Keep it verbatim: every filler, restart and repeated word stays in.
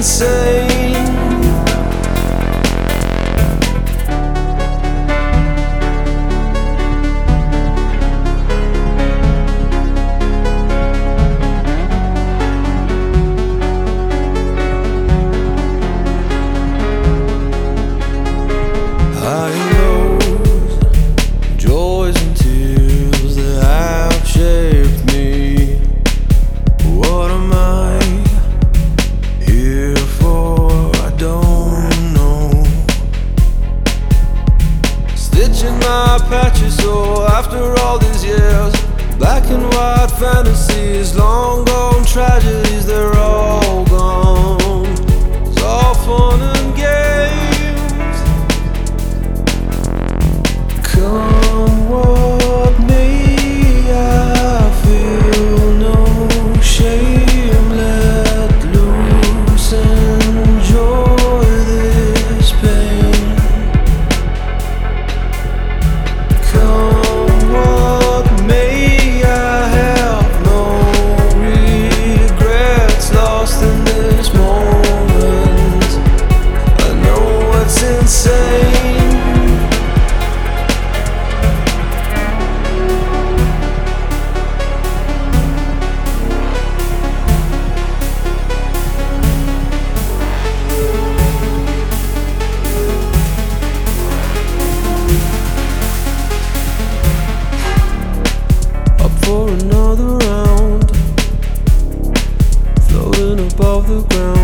insane. High lows, joys and tears that have shaped me. What am I here for? I don't know. Stitching my patches, so after all these years, black and white fantasies, long gone tragedies, they're all gone. It's all fun and games. Come what may, I feel no shame. Let loose, enjoy this pain. Come what may, I have no regrets lost in this moment. I know it's insane. For another round, floating above the ground.